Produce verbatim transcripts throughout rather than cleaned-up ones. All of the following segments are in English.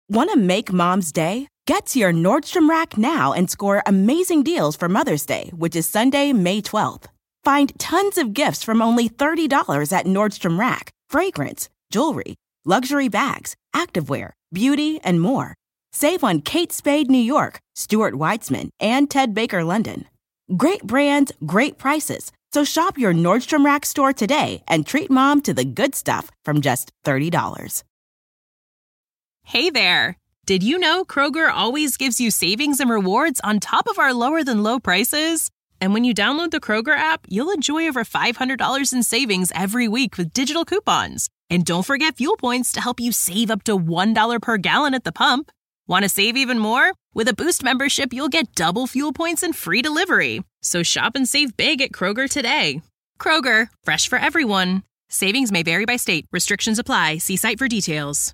Want to make Mom's day? Get to your Nordstrom Rack now and score amazing deals for Mother's Day, which is Sunday, May twelfth. Find tons of gifts from only thirty dollars at Nordstrom Rack. Fragrance, jewelry, luxury bags, activewear, beauty, and more. Save on Kate Spade New York, Stuart Weitzman, and Ted Baker London. Great brands, great prices. So shop your Nordstrom Rack store today and treat Mom to the good stuff from just thirty dollars. Hey there. Did you know Kroger always gives you savings and rewards on top of our lower than low prices? And when you download the Kroger app, you'll enjoy over five hundred dollars in savings every week with digital coupons. And don't forget fuel points to help you save up to one dollar per gallon at the pump. Want to save even more? With a Boost membership, you'll get double fuel points and free delivery. So shop and save big at Kroger today. Kroger, fresh for everyone. Savings may vary by state. Restrictions apply. See site for details.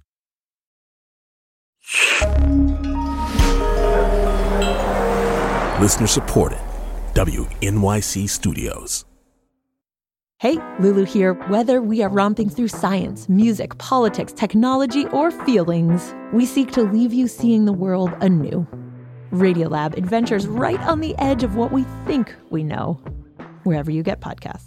Listener supported. W N Y C Studios. Hey, Lulu here. Whether we are romping through science, music, politics, technology, or feelings, we seek to leave you seeing the world anew. Radiolab adventures right on the edge of what we think we know. Wherever you get podcasts.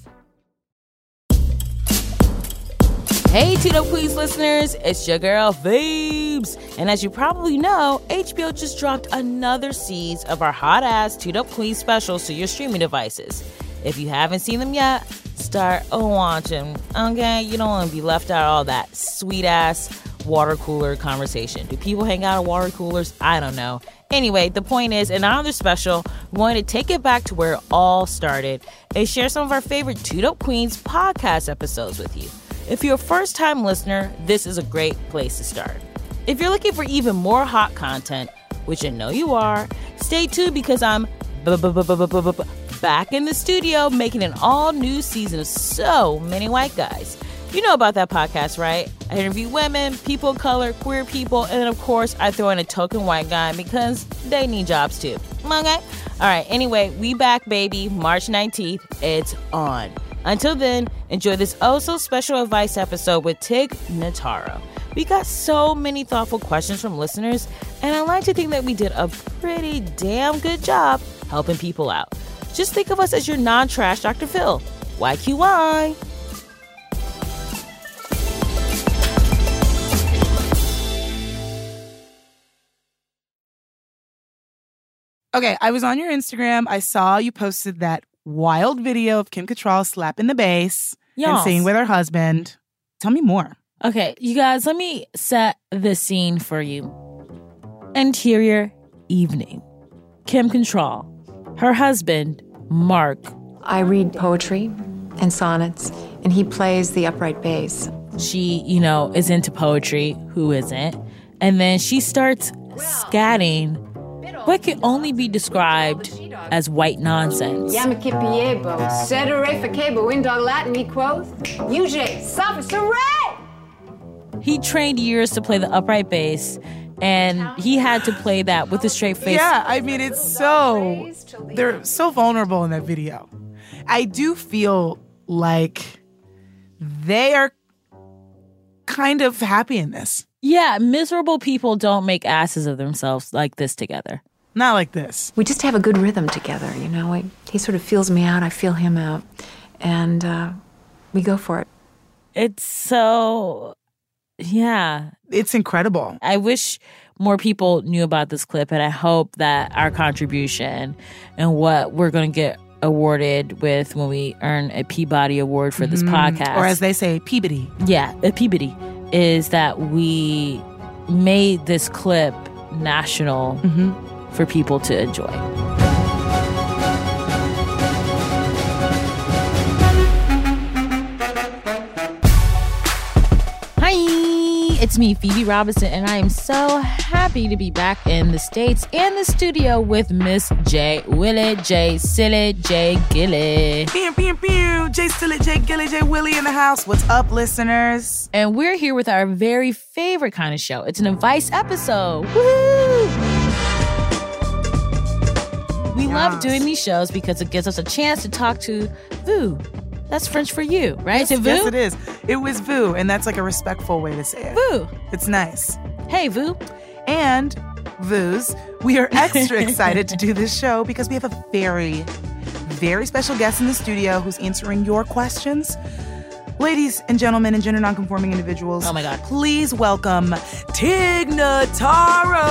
Hey, Two Dope Queens listeners, it's your girl, Phoebes. And as you probably know, H B O just dropped another season of our hot-ass Two Dope Queens specials to your streaming devices. If you haven't seen them yet, start watching, okay? You don't want to be left out of all that sweet-ass water cooler conversation. Do people hang out at water coolers? I don't know. Anyway, the point is, in our other special, we're going to take it back to where it all started and share some of our favorite Two Dope Queens podcast episodes with you. If you're a first-time listener, this is a great place to start. If you're looking for even more hot content, which I know you are, stay tuned because I'm back in the studio making an all-new season of So Many White Guys. You know about that podcast, right? I interview women, people of color, queer people, and then, of course, I throw in a token white guy because they need jobs, too. Okay? All right, anyway, we back, baby. March nineteenth. It's on. Until then, enjoy this oh-so-special advice episode with Tig Notaro. We got so many thoughtful questions from listeners, and I like to think that we did a pretty damn good job helping people out. Just think of us as your non-trash Doctor Phil. Y Q Y. Okay, I was on your Instagram. I saw you posted that wild video of Kim Cattrall slapping the bass Yes. and singing with her husband. Tell me more. Okay, you guys, let me set the scene for you. Interior evening. Kim Cattrall, her husband, Mark. I read poetry and sonnets, and he plays the upright bass. She, you know, is into poetry. Who isn't? And then she starts scatting what can only be described as white nonsense. Yamakipiebo, Sedere Fakebo, Indog Latin, me quoth, U J, Safra He trained years to play the upright bass, and he had to play that with a straight face. Yeah, I mean, it's so, they're so vulnerable in that video. I do feel like they are kind of happy in this. Yeah, miserable people don't make asses of themselves like this together. Not like this. We just have a good rhythm together, you know. We, he sort of feels me out, I feel him out, and uh, we go for it. It's so, yeah. It's incredible. I wish more people knew about this clip, and I hope that our contribution and what we're going to get awarded with when we earn a Peabody Award for this mm-hmm. podcast. Or as they say, Peabody. Yeah, a Peabody, is that we made this clip national mm-hmm. for people to enjoy. Hi, it's me, Phoebe Robinson, and I am so happy to be back in the States and the studio with Miss J. Willie, J. Silly, J. Gilly. Pew, pew, pew. J. Silly, J. Gilly, J. Willie in the house. What's up, listeners? And we're here with our very favorite kind of show. It's an advice episode. Woohoo! We yes. love doing these shows because it gives us a chance to talk to Vu. That's French for you, right? Yes, is it Vu? Yes, it is. It was Vu, and that's like a respectful way to say it. Vu. It's nice. Hey, Vu. And Vooz, we are extra excited to do this show because we have a very, very special guest in the studio who's answering your questions. Ladies and gentlemen and gender nonconforming individuals, oh my God, please welcome Tig Notaro.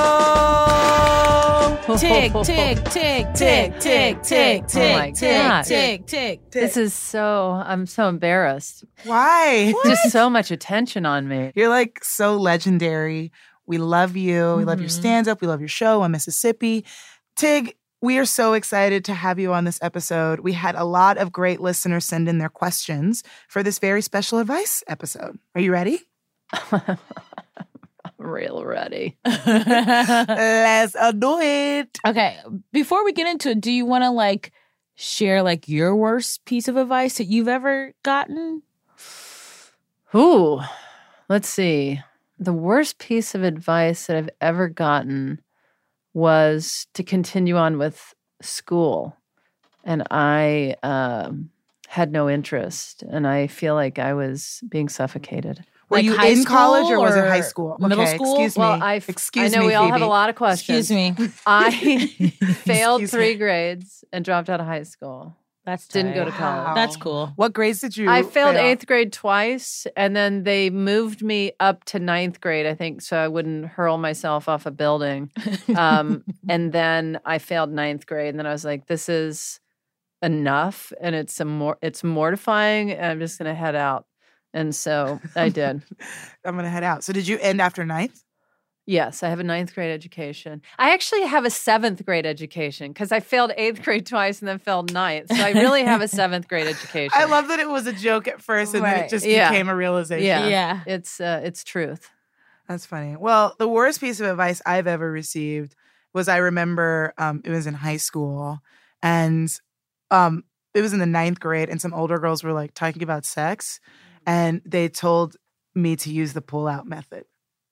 Tig, Tig, Tig, Tig, Tig, Tig, Tig, Tig, Tig, Tig. This is so, I'm so embarrassed. Why? Just so much attention on me. You're like so legendary. We love you. Mm-hmm. We love your stand-up. We love your show on Mississippi. Tig, we are so excited to have you on this episode. We had a lot of great listeners send in their questions for this very special advice episode. Are you ready? I'm real ready. Let's do it. Okay, before we get into it, do you want to like share like your worst piece of advice that you've ever gotten? Ooh, let's see. The worst piece of advice that I've ever gotten was to continue on with school. And I um, had no interest. And I feel like I was being suffocated. Were Like you high in college or school was it or high school? middle Okay, school? Excuse me. Well, I, excuse I know me, we all have Phoebe. a lot of questions. Excuse me. I failed Excuse three me. grades and dropped out of high school. That's Didn't go to tight. college. That's cool. What grades did you I failed fail? eighth grade twice, and then they moved me up to ninth grade, I think, so I wouldn't hurl myself off a building. Um, and then I failed ninth grade, and then I was like, this is enough, and it's a more it's mortifying, and I'm just going to head out. And so I did. I'm going to head out. So did you end after ninth? Yes, I have a ninth grade education. I actually have a seventh grade education because I failed eighth grade twice and then failed ninth. So I really have a seventh grade education. I love that it was a joke at first and then Right. it just Yeah. became a realization. Yeah, Yeah. It's uh, it's truth. That's funny. Well, the worst piece of advice I've ever received was I remember um, it was in high school and um, it was in the ninth grade and some older girls were like talking about sex and they told me to use the pull-out method.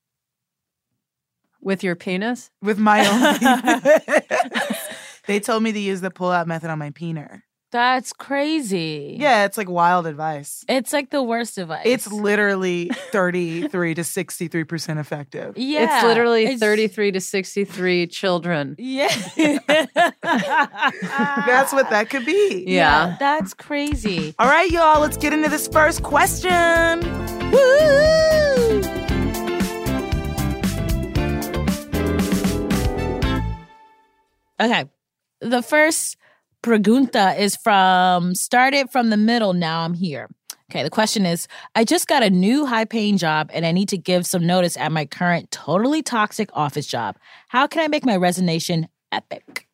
With your penis? With my own penis. They told me to use the pull-out method on my peener. That's crazy. Yeah, it's like wild advice. It's like the worst advice. It's literally thirty-three to sixty-three percent effective. yeah. It's literally it's- thirty-three to sixty-three children. Yeah. That's what that could be. Yeah. That's crazy. All right, y'all, let's get into this first question. Woo! Okay. The first pregunta is from started from the middle, now I'm here. Okay, the question is, I just got a new high-paying job and I need to give some notice at my current totally toxic office job. How can I make my resignation epic?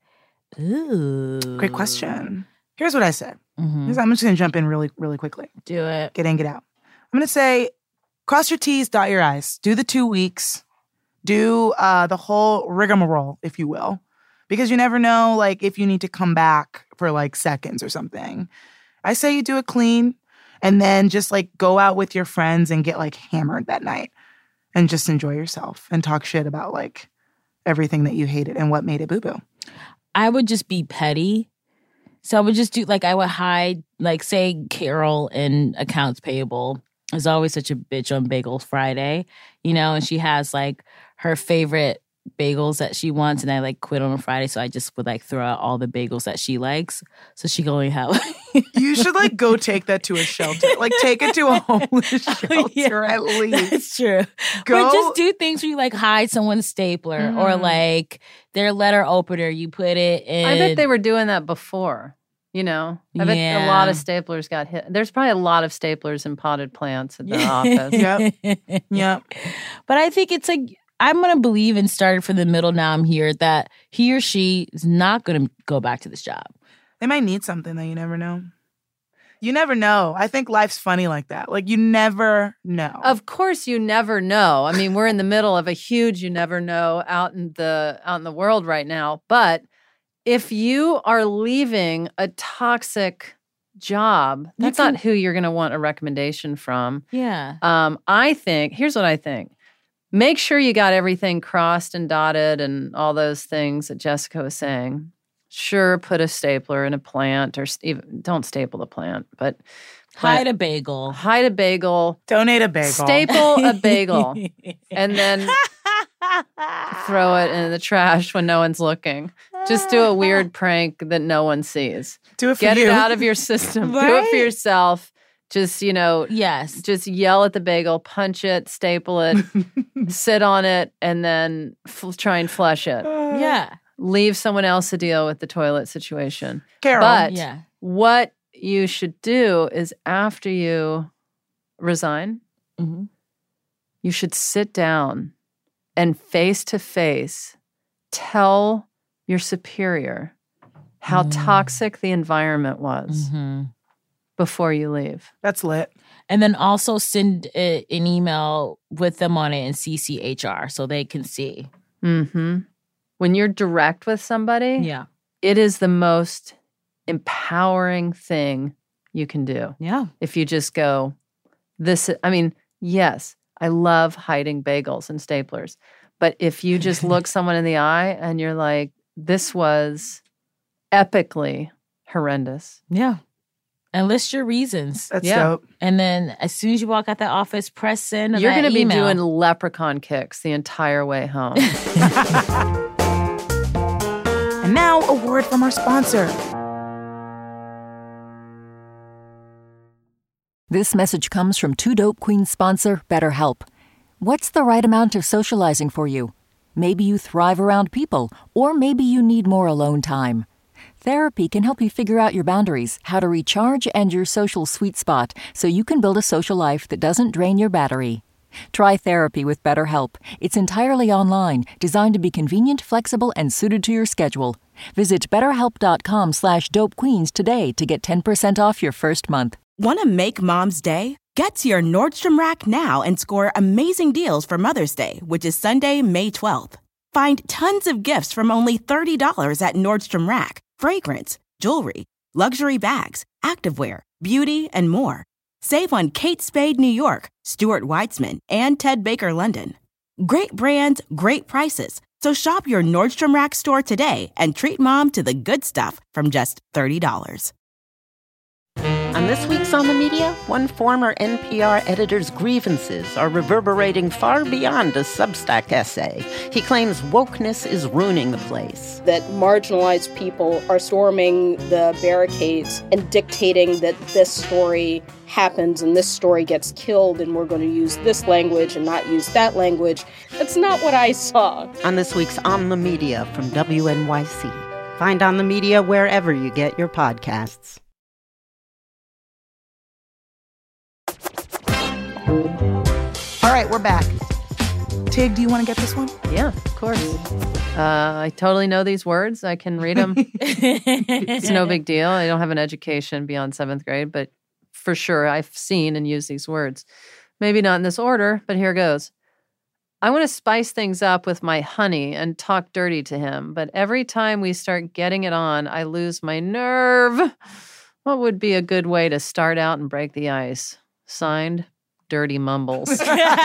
Ooh. Great question. Here's what I said. Mhm. Here's- I'm just going to jump in really, really quickly. Do it. Get in, get out. I'm going to say, cross your T's, dot your I's. Do the two weeks. Do uh, the whole rigmarole, if you will. Because you never know, like, if you need to come back for, like, seconds or something. I say you do it clean and then just, like, go out with your friends and get, like, hammered that night and just enjoy yourself and talk shit about, like, everything that you hated and what made it boo-boo. I would just be petty. So I would just do, like, I would hide, like, say Carol in accounts payable is always such a bitch on Bagel Friday, you know, and she has, like, her favorite bagels that she wants, and I, like, quit on a Friday, so I just would, like, throw out all the bagels that she likes, so she can only have... You should, like, go take that to a shelter. Like, take it to a homeless shelter Yeah, at least. That's true. Go- Or just do things where you, like, hide someone's stapler Mm. or, like, their letter opener. You put it in... I bet they were doing that before. You know, I bet a lot of staplers got hit. There's probably a lot of staplers and potted plants at the office. Yep. Yep. But I think it's like, I'm going to believe and started from the middle, now I'm here, that he or she is not going to go back to this job. They might need something that you never know. You never know. I think life's funny like that. Like, you never know. Of course, you never know. I mean, we're in the middle of a huge you never know out in the out in the world right now. But if you are leaving a toxic job, that's can- not who you're going to want a recommendation from. Yeah. Um, I think, here's what I think. Make sure you got everything crossed and dotted and all those things that Jessica was saying. Sure, put a stapler in a plant or st- even, don't staple the plant, but Hide a bagel. hide a bagel. Donate a bagel. Staple a bagel. And then throw it in the trash when no one's looking. Just do a weird prank that no one sees. Do it for Get you. it out of your system. Right? Do it for yourself. Just, you know, Yes. just yell at the bagel, punch it, staple it, sit on it, and then f- try and flush it. Yeah. Leave someone else to deal with the toilet situation. Carol. But Yeah. what you should do is after you resign, Mm-hmm. you should sit down and face to face tell your superior how Mm. toxic the environment was Mm-hmm. before you leave. That's lit. And then also send a, an email with them on it and C C H R so they can see. Mm-hmm. When you're direct with somebody, Yeah. it is the most empowering thing you can do. Yeah. If you just go, this, I mean, yes, I love hiding bagels and staplers. But if you just look someone in the eye and you're like, this was epically horrendous. Yeah. And list your reasons. That's Yeah. dope. And then as soon as you walk out the office, press send. on You're that going to be email. doing leprechaun kicks the entire way home. And now a word from our sponsor. This message comes from Two Dope Queens sponsor, BetterHelp. What's the right amount of socializing for you? Maybe you thrive around people, or maybe you need more alone time. Therapy can help you figure out your boundaries, how to recharge, and your social sweet spot so you can build a social life that doesn't drain your battery. Try therapy with BetterHelp. It's entirely online, designed to be convenient, flexible, and suited to your schedule. Visit betterhelp.com slash dopequeens today to get ten percent off your first month. Want to make Mom's Day? Get to your Nordstrom Rack now and score amazing deals for Mother's Day, which is Sunday, May twelfth. Find tons of gifts from only thirty dollars at Nordstrom Rack. Fragrance, jewelry, luxury bags, activewear, beauty, and more. Save on Kate Spade New York, Stuart Weitzman, and Ted Baker London. Great brands, great prices. So shop your Nordstrom Rack store today and treat Mom to the good stuff from just thirty dollars. On this week's On the Media, one former N P R editor's grievances are reverberating far beyond a Substack essay. He claims wokeness is ruining the place. That marginalized people are storming the barricades and dictating that this story happens and this story gets killed and we're going to use this language and not use that language. That's not what I saw. On this week's On the Media from W N Y C. Find On the Media wherever you get your podcasts. All right, we're back. Tig, do you want to get this one? Yeah, of course. Uh, I totally know these words. I can read them. It's no big deal. I don't have an education beyond seventh grade, but for sure I've seen and used these words. Maybe not in this order, but here goes. I want to spice things up with my honey and talk dirty to him, but every time we start getting it on, I lose my nerve. What would be a good way to start out and break the ice? Signed, Dirty Mumbles. Oh,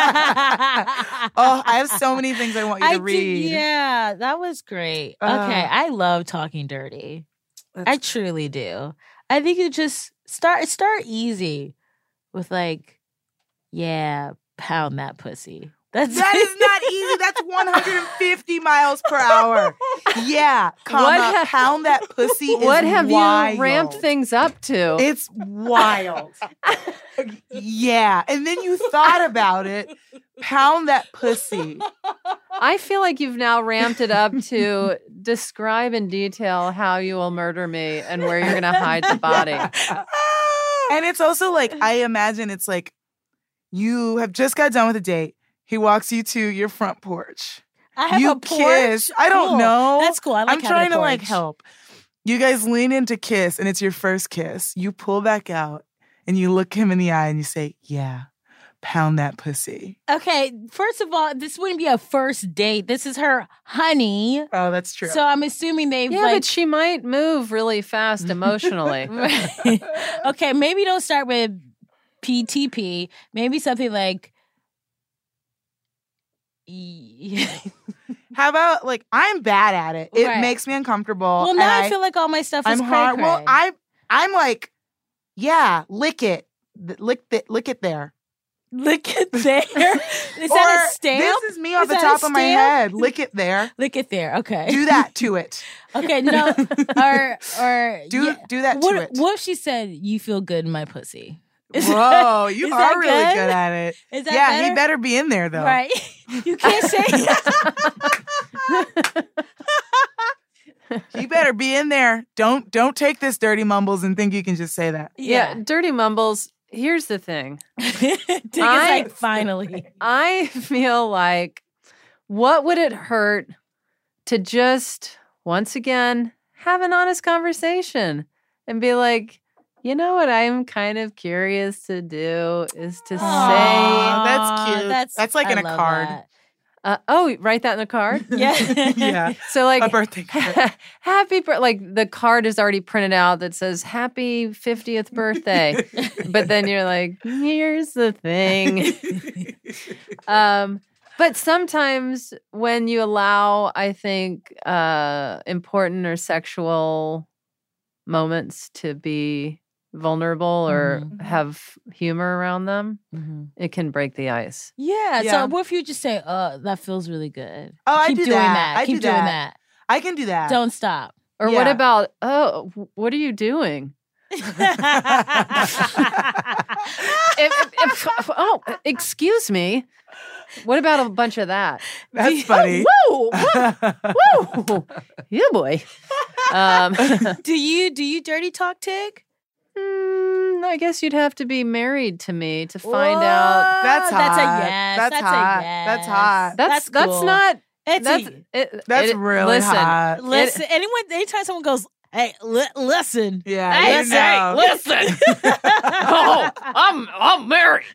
I have so many things I want you to I read. Did, yeah, that was great. Uh, okay, I love talking dirty. I truly do. I think you just start start easy with like, yeah, pound that pussy. That's That is not easy. That's one hundred fifty miles per hour. Yeah, comma, What ha- pound that pussy is What have wild. you ramped things up to? It's wild. Yeah, and then you thought about it. Pound that pussy. I feel like you've now ramped it up to describe in detail how you will murder me and where you're going to hide the body. And it's also like, I imagine it's like you have just got done with a date. He walks you to your front porch. I have you a porch? kiss. I don't Cool. know. That's cool. I like I'm having trying a to like porch. help. You guys lean in to kiss, and it's your first kiss. You pull back out, and you look him in the eye, and you say, "Yeah, pound that pussy." Okay, first of all, this wouldn't be a first date. This is her honey. Oh, that's true. So I'm assuming they've Yeah, like. but she might move really fast emotionally. Okay, maybe don't start with P T P. Maybe something like. How about like I'm bad at it. It Right. makes me uncomfortable. Well, and now I, feel like all my stuff is I'm hard. cray-cray. Well, I I'm like, yeah, lick it, Th- lick it, lick it there. Lick it there. Is or, that a stamp? This is me off Is the that top a of my stamp? head. Lick it there. Lick it there. Okay. Do that to it. Okay, no. Or or Do yeah. do that what, to it. What if she said, "You feel good in my pussy"? Is Whoa, that- you is are that really good? good at it. Is that yeah, better? he better be in there though. Right. You can't say He better be in there. Don't don't take this dirty mumbles and think you can just say that. Yeah, dirty mumbles. Here's the thing. Dick is I- like, finally. I feel like, what would it hurt to just, once again, have an honest conversation and be like, you know what I'm kind of curious to do is to Aw, say... that's cute. That's, That's like in I a love card. that. Uh, oh, write that in a card? Yeah. Yeah. So like A birthday card. happy, bir- like the card is already printed out that says happy fiftieth birthday. But then you're like, here's the thing. um, but sometimes when you allow, I think, uh, important or sexual moments to be vulnerable or Mhm. have humor around them, Mhm. it can break the ice. Yeah, Yeah. So what if you just say, "Uh, that feels really good." Oh, I Keep do doing that. that. I Keep do doing that. that. I can do that. Don't stop. Or what Yeah. about, oh, what are you doing? If- if- if- oh, excuse me. What about a bunch of that? That's funny. Whoa, whoa, whoa. Yeah, boy. Um, do you do you dirty talk, Tig? mm, I guess you'd have to be married to me to find out. That's hot. That's a yes. That's, That's a hot. yes. That's hot. That's That's that's, cool. not. It's That's a, it, That's it- really listen, hot. listen. anyone, anytime someone goes, "Hey, li- listen," Yeah, Hey, you say, know. Listen. oh, I'm I'm married.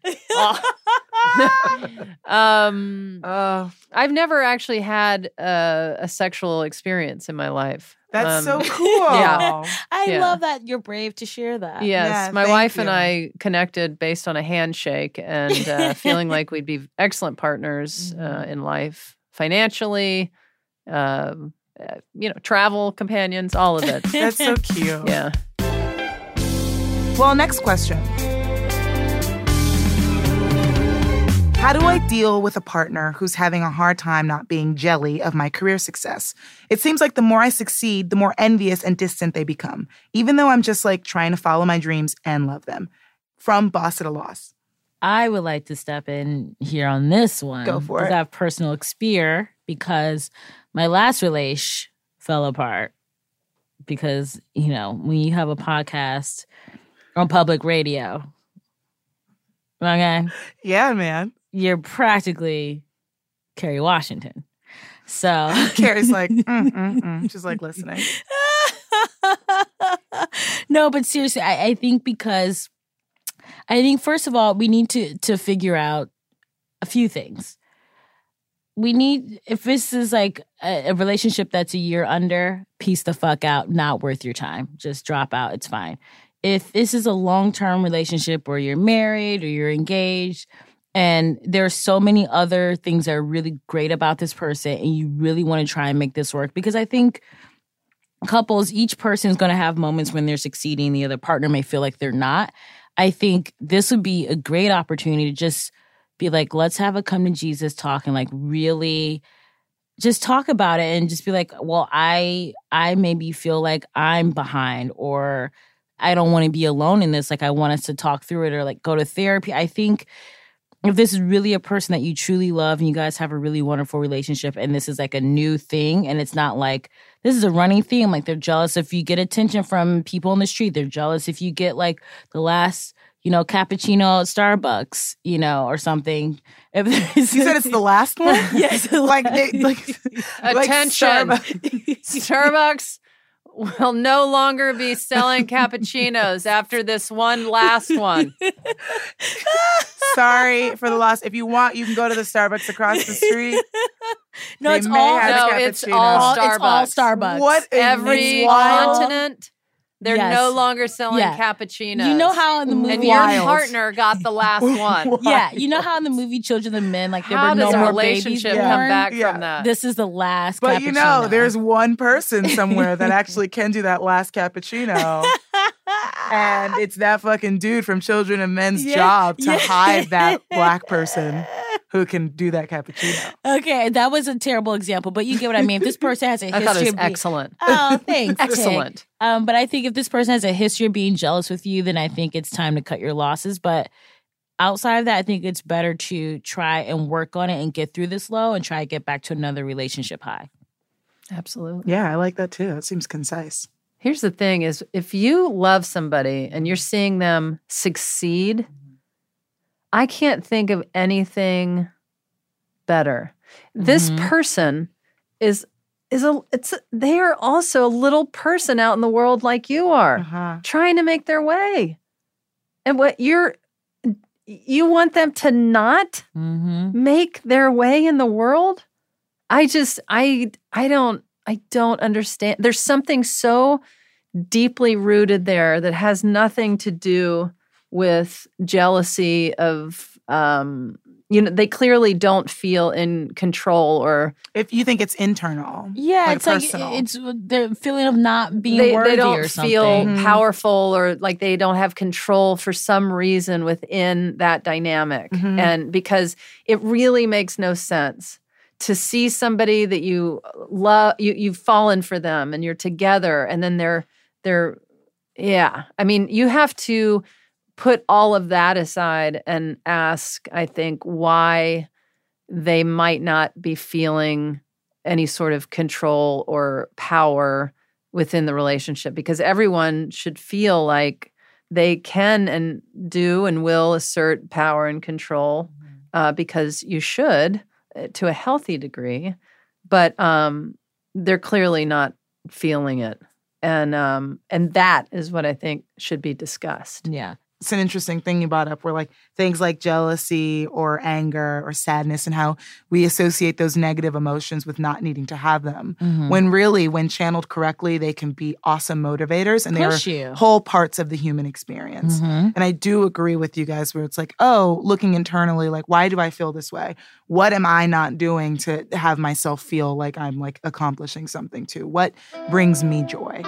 um, Oh, I've never actually had a, a sexual experience in my life. that's Um, so cool. yeah. I Yeah. love that you're brave to share that. Yes, Yeah, my thank wife and you. I connected based on a handshake and uh, feeling like we'd be excellent partners uh, in life, financially, um, uh, you know, travel companions, all of it. That's so cute. Yeah. Well, next question. How do I deal with a partner who's having a hard time not being jelly of my career success? It seems like the more I succeed, the more envious and distant they become, even though I'm just like trying to follow my dreams and love them. From Boss at a Loss. I would like to step in here on this one. Go for it. because I have personal experience because my last relation fell apart. Because, you know, when you have a podcast on public radio, okay, Yeah, man. you're practically Kerry Washington. So Carrie's like, mm, mm, mm. She's like listening. No, but seriously, I, I think because I think first of all, we need to to figure out a few things. We need, if this is like a, a relationship that's a year under, piece the fuck out, not worth your time. Just drop out, it's fine. If this is a long-term relationship where you're married or you're engaged and there's so many other things that are really great about this person and you really want to try and make this work, because I think couples, each person is going to have moments when they're succeeding, the other partner may feel like they're not. I think this would be a great opportunity to just be like, let's have a come to Jesus talk and like really just talk about it and just be like, well, I I maybe feel like I'm behind or I don't want to be alone in this. Like I want us to talk through it or like go to therapy. I think if this is really a person that you truly love and you guys have a really wonderful relationship and this is like a new thing and it's not like this is a running theme, like they're jealous if you get attention from people in the street. They're jealous if you get like the last, you know, cappuccino at Starbucks, you know, or something. If You said it's the last one? Yes. like, they, like, like Attention. Starbucks. Starbucks will no longer be selling cappuccinos after this one last one. Sorry for the loss. If you want, you can go to the Starbucks across the street. No, They it's may all have No, it's cappuccino. all It's all Starbucks. Starbucks. What a Every wild- continent, they're Yes. no longer selling Yeah. cappuccinos. You know how in the movie and your Wild. partner got the last one. Yeah, you know how in the movie Children of Men, like there How were no does a more relationship babies come born? back Yeah. from that? This is the last But you know, cappuccino. there's one person somewhere that actually can do that last cappuccino. And it's that fucking dude from Children of Men's Yeah, job to yeah. hide that black person who can do that cappuccino. Okay, that was a terrible example, but you get what I mean. If this person has a history I thought it was of being, excellent. Oh, thanks. Excellent. Tick. Um, but I think if this person has a history of being jealous with you, then I think it's time to cut your losses. But outside of that, I think it's better to try and work on it and get through this low and try to get back to another relationship high. Absolutely. Yeah, I like that too. It seems concise. Here's the thing is if you love somebody and you're seeing them succeed, I can't think of anything better. This Mhm. person is is a it's a, they are also a little person out in the world like you are, Uh-huh. trying to make their way. And what you're you want them to not Mm-hmm. make their way in the world? I just I I don't I don't understand. There's something so deeply rooted there that has nothing to do with jealousy of um you know they clearly don't feel in control or If you think it's internal. Yeah, like it's personal. like it's the feeling of not being they, worthy they don't or something. feel Mhm. powerful or like they don't have control for some reason within that dynamic. Mhm. And because it really makes no sense to see somebody that you love, you, you've fallen for them and you're together and then they're, they're, yeah. I mean, you have to put all of that aside and ask, I think, why they might not be feeling any sort of control or power within the relationship because everyone should feel like they can and do and will assert power and control uh, because you should uh, to a healthy degree, but um, they're clearly not feeling it. And um, and that is what I think should be discussed. Yeah. It's an interesting thing you brought up where like things like jealousy or anger or sadness and how we associate those negative emotions with not needing to have them. Mhm. When really, when channeled correctly, they can be awesome motivators and Push they're you. whole parts of the human experience. Mhm. And I do agree with you guys where it's like, oh, looking internally, like, why do I feel this way? What am I not doing to have myself feel like I'm like accomplishing something too? What brings me joy?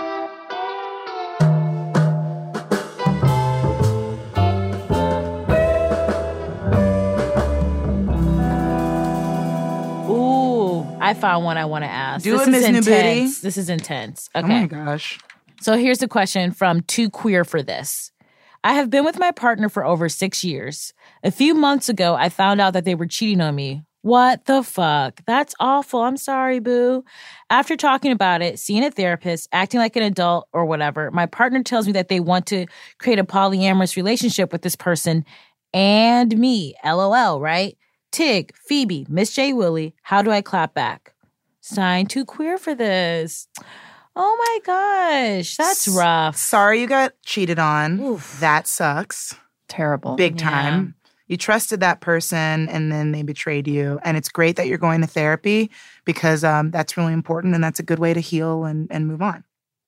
Ooh, I found one I want to ask. Do this it, is Miz New Booty. intense. This is intense. Okay. Oh my gosh. So here's the question from Too Queer for This. I have been with my partner for over six years. A few months ago, I found out that they were cheating on me. What the fuck? That's awful. I'm sorry, boo. After talking about it, seeing a therapist, acting like an adult or whatever, my partner tells me that they want to create a polyamorous relationship with this person and me. LOL, right? Tig, Phoebe, Miss J. Willie, how do I clap back? Signed, Too Queer for This. Oh my gosh, that's rough. Sorry you got cheated on. Oof. That sucks. Terrible. Big Yeah. time. You trusted that person and then they betrayed you. And it's great that you're going to therapy because um, that's really important and that's a good way to heal and, and move on.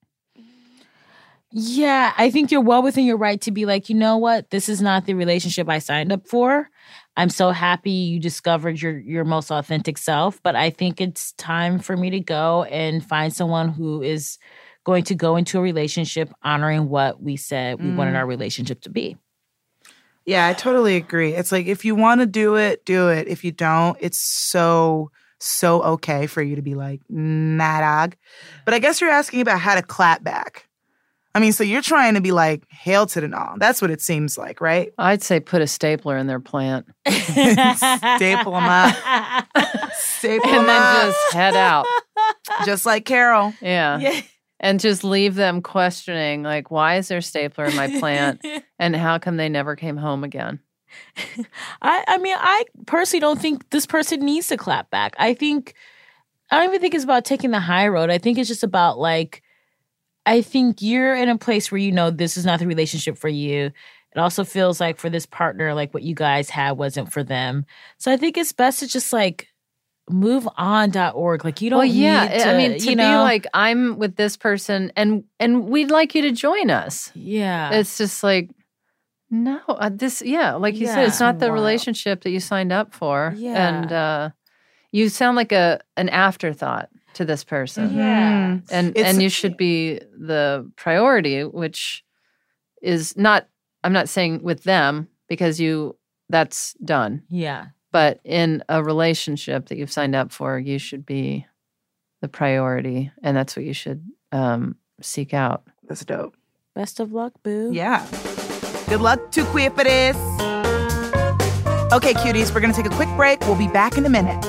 Yeah, I think you're well within your right to be like, you know what? This is not the relationship I signed up for. I'm so happy you discovered your your most authentic self, but I think it's time for me to go and find someone who is going to go into a relationship honoring what we said we Mm. wanted our relationship to be. Yeah, I totally agree. It's like if you want to do it, do it. If you don't, it's so, so okay for you to be like, nah, dog. But I guess you're asking about how to clap back. I mean, so you're trying to be like, hail to the no. That's what it seems like, right? I'd say put a stapler in their plant Staple them up. Staple and them then up. just head out. Just like Carol. Yeah. Yeah. And just leave them questioning, like, why is there a stapler in my plant? And how come they never came home again? I, I mean, I personally don't think this person needs to clap back. I think, I don't even think it's about taking the high road. I think it's just about like, I think you're in a place where you know this is not the relationship for you. It also feels like for this partner, like what you guys had wasn't for them. So I think it's best to just like move on dot org. Like you don't well, yeah. need to, I mean, to you be know, like, I'm with this person and and we'd like you to join us. yeah. It's just like, no, uh, this, yeah, like you said, Yeah. it's not the Wow. relationship that you signed up for. Yeah. And uh, you sound like a an afterthought to this person. Yeah. Mhm. And It's- and you should be the priority, which is not, I'm not saying with them because you, that's done. Yeah. But in a relationship that you've signed up for, you should be the priority. And that's what you should um, seek out. That's dope. Best of luck, boo. Yeah. Good luck to queer for this. Okay, cuties, we're going to take a quick break. We'll be back in a minute.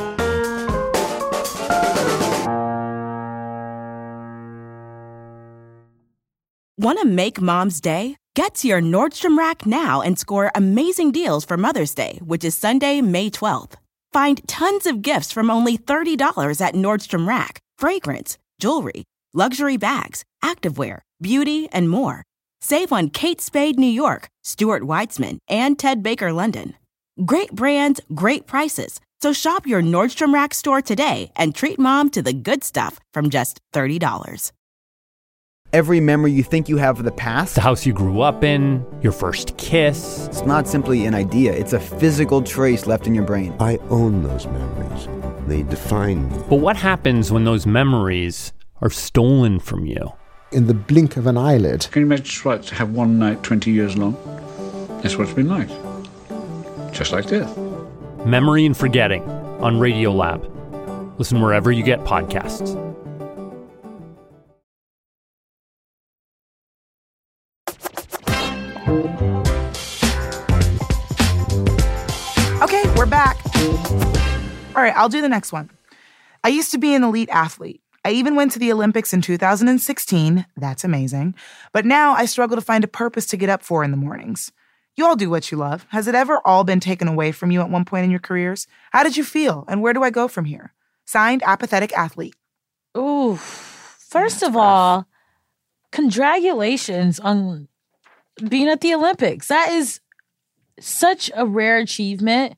Want to make Mom's day? Get to your Nordstrom Rack now and score amazing deals for Mother's Day, which is Sunday, May twelfth. Find tons of gifts from only thirty dollars at Nordstrom Rack. Fragrance, jewelry, luxury bags, activewear, beauty, and more. Save on Kate Spade New York, Stuart Weitzman, and Ted Baker London. Great brands, great prices. So shop your Nordstrom Rack store today and treat Mom to the good stuff from just thirty dollars. Every memory you think you have of the past, the house you grew up in, your first kiss. It's not simply an idea, it's a physical trace left in your brain. I own those memories. They define me. But what happens when those memories are stolen from you? In the blink of an eyelid. Can you imagine what to have one night twenty years long? That's what it's been like. Just like this. Memory and Forgetting on Radiolab. Listen wherever you get podcasts. Okay, we're back. All right, I'll do the next one. I used to be an elite athlete. I even went to the Olympics in two thousand sixteen. That's amazing. But now I struggle to find a purpose to get up for in the mornings. You all do what you love. Has it ever all been taken away from you at one point in your careers? How did you feel? And where do I go from here? Signed, Apathetic Athlete. Ooh, first of all, congratulations on being at the Olympics. That is such a rare achievement.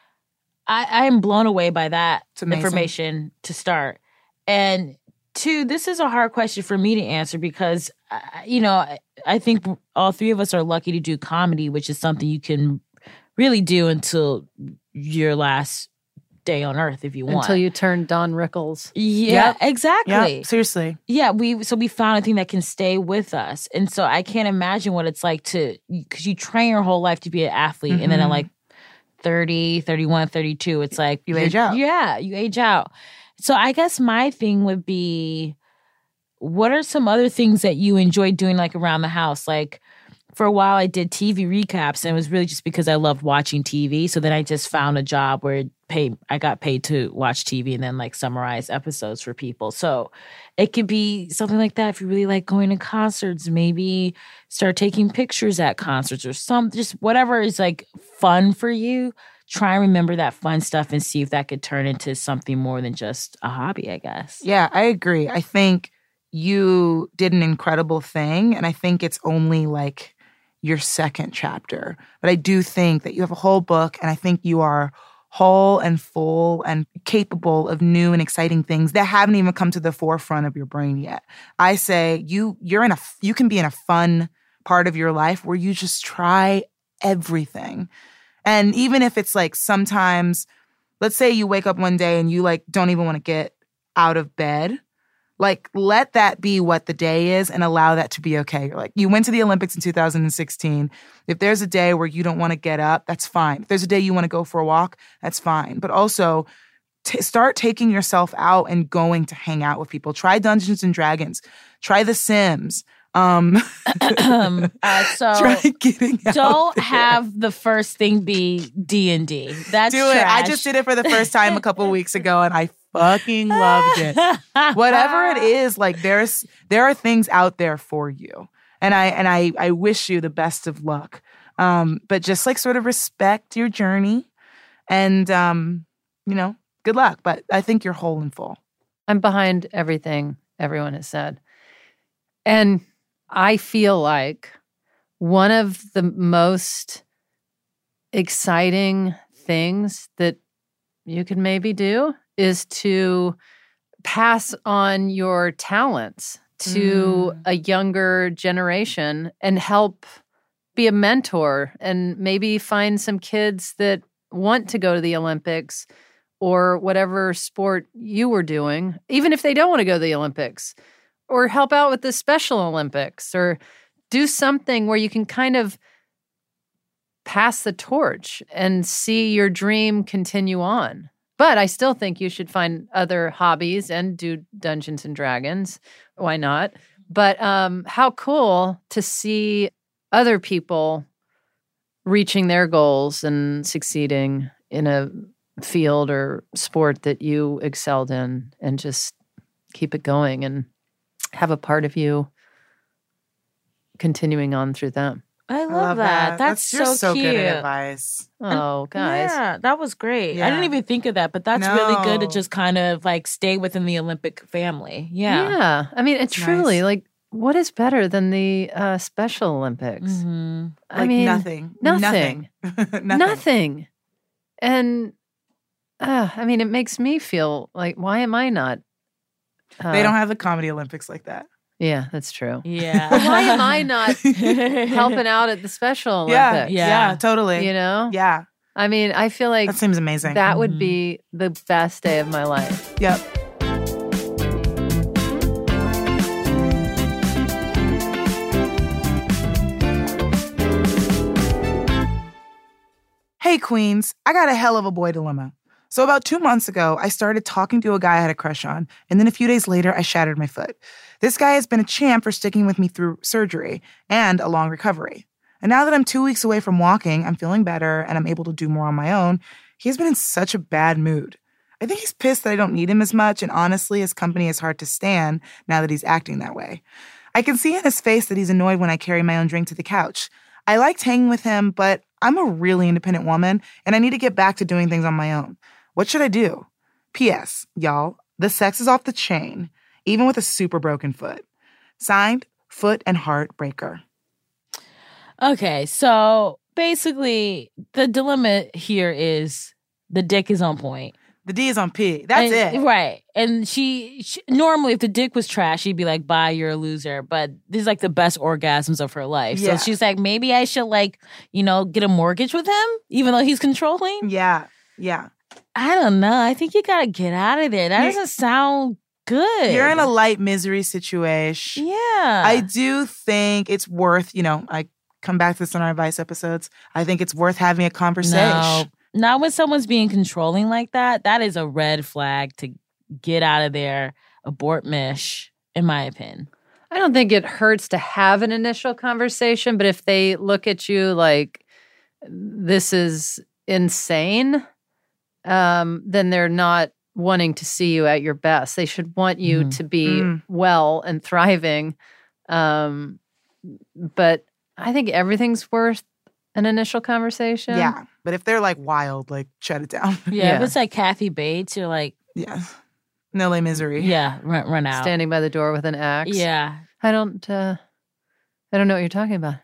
I, I am blown away by that information to start. And two, this is a hard question for me to answer because, uh, you know, I, I think all three of us are lucky to do comedy, which is something you can really do until your last day on earth if you want. Until you turn Don Rickles. Yeah, yep. Exactly. Yep, seriously. Yeah, we so we found a thing that can stay with us. And so I can't imagine what it's like to, because you train your whole life to be an athlete. Mm-hmm. And then at like thirty, thirty-one, thirty-two, it's like. You age out. Yeah, you age out. So I guess my thing would be, what are some other things that you enjoy doing like around the house? Like for a while I did T V recaps and it was really just because I loved watching T V. So then I just found a job where paid, I got paid to watch T V and then like summarize episodes for people. So it could be something like that. If you really like going to concerts, maybe start taking pictures at concerts or some, just whatever is like fun for you. Try and remember that fun stuff and see if that could turn into something more than just a hobby, I guess. Yeah, I agree. I think you did an incredible thing, and I think it's only like your second chapter. But I do think that you have a whole book, and I think you are whole and full and capable of new and exciting things that haven't even come to the forefront of your brain yet. I say you you're in a you can be in a fun part of your life where you just try everything. And even if it's like sometimes, let's say you wake up one day and you like don't even want to get out of bed, like let that be what the day is and allow that to be okay. You're like, you went to the Olympics in two thousand sixteen. If there's a day where you don't want to get up, that's fine. If there's a day you want to go for a walk, that's fine. But also t- start taking yourself out and going to hang out with people. Try Dungeons and Dragons. Try The Sims. Um, uh, so try getting out don't there. Have the first thing be D and D. That's do trash. it. I just did it for the first time a couple weeks ago, and I fucking loved it. Whatever it is, like there's there are things out there for you, and I and I I wish you the best of luck. Um, but just like sort of respect your journey, and um, you know, good luck. But I think you're whole and full. I'm behind everything everyone has said, and I feel like one of the most exciting things that you could maybe do is to pass on your talents to mm. a younger generation and help be a mentor and maybe find some kids that want to go to the Olympics or whatever sport you were doing, even if they don't want to go to the Olympics. Or help out with the Special Olympics, or do something where you can kind of pass the torch and see your dream continue on. But I still think you should find other hobbies and do Dungeons and Dragons. Why not? But um, how cool to see other people reaching their goals and succeeding in a field or sport that you excelled in, and just keep it going and have a part of you continuing on through them. I love, I love that. that. That's, That's so, so cute. good at advice. Oh, guys. Yeah, that was great. Yeah. I didn't even think of that, but that's really good to No. just kind of like stay within the Olympic family. Yeah. Yeah. I mean, it It's truly, nice. like, what is better than the uh, Special Olympics? Mhm. I Like mean, nothing. Nothing. Nothing. Nothing. And, uh, I mean, it makes me feel like, why am I not? Uh, They don't have the comedy Olympics like that. Yeah, that's true. Yeah. But why am I not helping out at the Special Yeah, Olympics? yeah, yeah, totally. You know? Yeah. I mean, I feel like That seems amazing. that would be the best day of my life. Yep. Hey, Queens, I got a hell of a boy dilemma. So about two months ago, I started talking to a guy I had a crush on, and then a few days later, I shattered my foot. This guy has been a champ for sticking with me through surgery and a long recovery. And now that I'm two weeks away from walking, I'm feeling better and I'm able to do more on my own. He's been in such a bad mood. I think he's pissed that I don't need him as much, and honestly, his company is hard to stand now that he's acting that way. I can see in his face that he's annoyed when I carry my own drink to the couch. I liked hanging with him, but I'm a really independent woman, and I need to get back to doing things on my own. What should I do? P S. Y'all, the sex is off the chain, even with a super broken foot. Signed, Foot and Heartbreaker. Okay, so basically, the dilemma here is the dick is on point. The D is on P. That's And- it. Right. And she, she, normally, if the dick was trash, she'd be like, bye, you're a loser. But these are like the best orgasms of her life. Yeah. So she's like, maybe I should, like, you know, get a mortgage with him, even though he's controlling. Yeah. Yeah. I don't know. I think you got to get out of there. That You- doesn't sound good. You're in a light misery situation. Yeah. I do think it's worth, you know, I come back to this in our advice episodes. I think it's worth having a conversation. No. Not when someone's being controlling like that. That is a red flag to get out of there, abort mish, in my opinion. I don't think it hurts to have an initial conversation, but if they look at you like this is insane, um, then they're not wanting to see you at your best. They should want you Mm-hmm. to be Mm. well and thriving. Um, but I think everything's worth an initial conversation. Yeah. But if they're like wild, like shut it down. Yeah, Yeah. if it's like Kathy Bates, you're like, Yeah. No lay misery. yeah, run, run out. Standing by the door with an axe. Yeah. I don't. Uh, I don't know what you're talking about.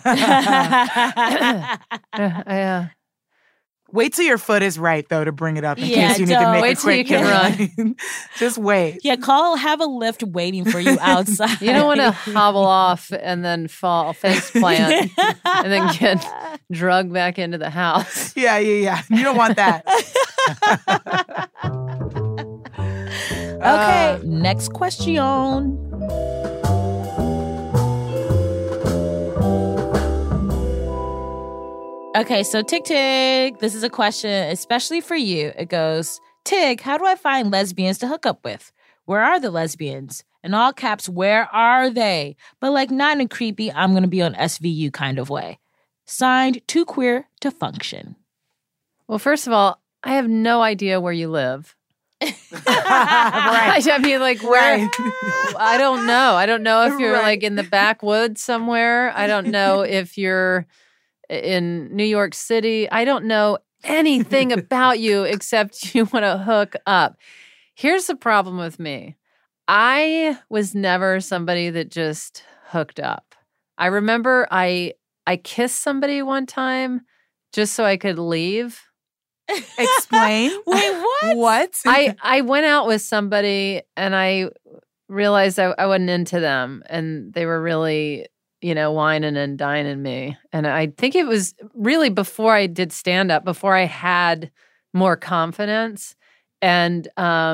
Uh, I, uh, Wait till your foot is right, though, to bring it up in Yeah, case you need to don't. make Wait a till you quick can run. Just wait. Yeah, call, have a lift waiting for you outside. You don't want to hobble off and then fall face plant and then get drugged back into the house. Yeah, yeah, yeah. You don't want that. Okay, next question. Okay, so Tig Tig, this is a question especially for you. It goes, Tig, how do I find lesbians to hook up with? Where are the lesbians? In all caps, where are they? But like not in a creepy, I'm going to be on S V U kind of way. Signed, Too Queer to Function. Well, first of all, I have no idea where you live. Right. I mean, like, where? Right. I don't know. I don't know if you're Right. like in the backwoods somewhere. I don't know if you're in New York City. I don't know anything about you except you want to hook up. Here's the problem with me. I was never somebody that just hooked up. I remember I I kissed somebody one time just so I could leave. Explain. Wait, what? What? I, I went out with somebody and I realized I, I wasn't into them and they were really, you know, whining and dining me. And I think it was really before I did stand up, before I had more confidence. And um,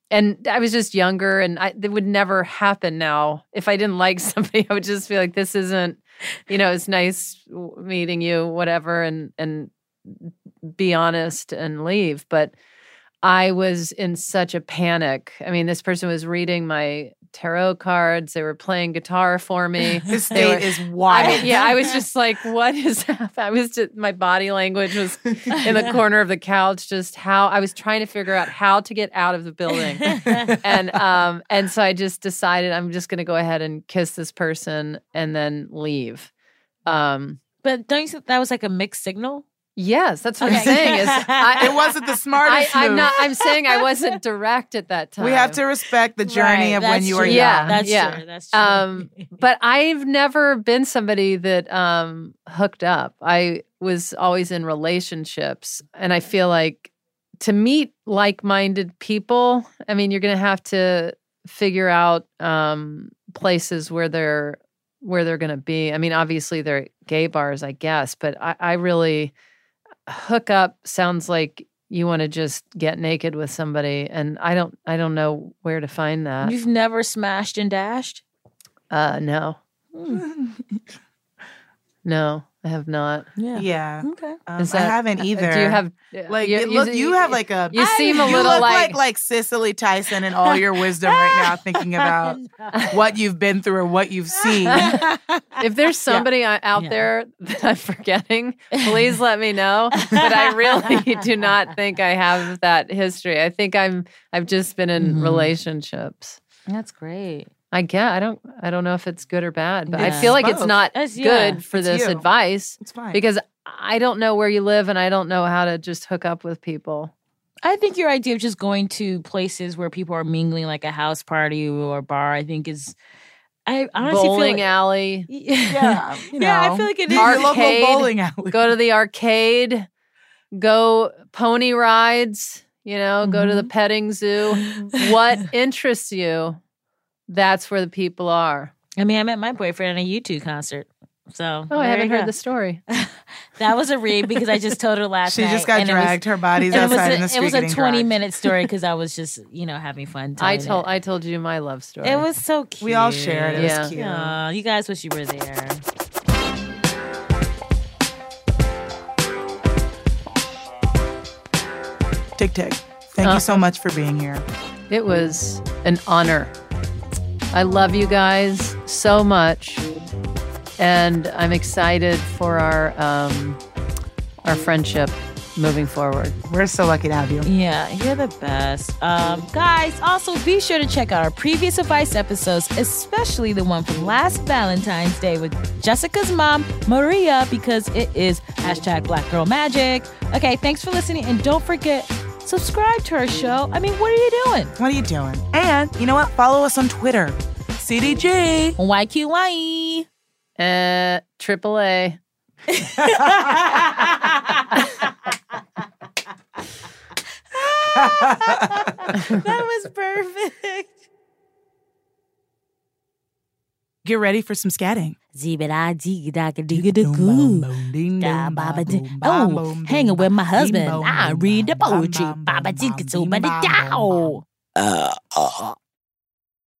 and I was just younger, and I, it would never happen now. If I didn't like somebody, I would just be like, this isn't, you know, it's nice meeting you, whatever, and and be honest and leave. But I was in such a panic. I mean, this person was reading my tarot cards. They were playing guitar for me. This They date were- is wild. I mean, yeah, I was just like, what is happening? I was just, my body language was in the corner of the couch, just how I was trying to figure out how to get out of the building. and um, and so I just decided I'm just going to go ahead and kiss this person and then leave. Um, but don't you think that was like a mixed signal? Yes, that's what Okay. I'm saying. Is I, It wasn't the smartest I, I'm move. not. I'm saying I wasn't direct at that time. We have to respect the journey Right, of when that's you were true. young. Yeah, That's yeah. true. That's true. Um, but I've never been somebody that um, hooked up. I was always in relationships, and I feel like to meet like-minded people, I mean, you're going to have to figure out um, places where they're where they're going to be. I mean, obviously they're gay bars, I guess, but I, I really hook up sounds like you want to just get naked with somebody, and I don't I don't know where to find that. You've never smashed and dashed? Uh no. No, I have not. Yeah. Yeah. Okay. Um, Is I that- haven't uh, either. Do you have Like you, it look, you, have like a. you seem a you little look like, like like Cicely Tyson in all your wisdom right now, thinking about what you've been through or what you've seen. if there's somebody I- out Yeah. there that I'm forgetting, please let me know. But I really do not think I have that history. I think I'm I've just been in Mhm. relationships. That's great. I get. I don't. I don't know if it's good or bad, but I Yeah. feel like Both. it's not That's- yeah, good for it's this you. advice It's fine. because I don't know where you live and I don't know how to just hook up with people. I think your idea of just going to places where people are mingling, like a house party or a bar, I think is. I honestly Bowling feel like, alley, Yeah, you know, Yeah, I feel like it the- is. your local Arcade. bowling alley. go to the arcade, go pony rides. You know, go to the petting zoo. What interests you? That's where the people are. I mean, I met my boyfriend at a U two concert. So Oh, I there haven't you heard go. the story. That was a read because I just told her last She night. just got and it was- dragged. Her body's and it was outside a, in the It street. was a getting twenty dragged. minute story because I was just, you know, having fun. I telling told it. I told you my love story. It was so cute. We all shared. It was Yeah. cute. Aw, you guys wish you were there. Tic Tic, thank Uh. you so much for being here. It was an honor. I love you guys so much, and I'm excited for our um, our friendship moving forward. We're so lucky to have you. Yeah, you're the best. Um, guys, also be sure to check out our previous advice episodes, especially the one from last Valentine's Day with Jessica's mom, Maria, because it is hashtag Black Girl Magic. Okay, thanks for listening, and don't forget, subscribe to our show. I mean, what are you doing? What are you doing? And you know what? Follow us on Twitter. C D G. Y Q Y. Uh, Triple A. That was perfect. Get ready for some scatting. Oh, hanging with my husband. I read the poetry. Baba,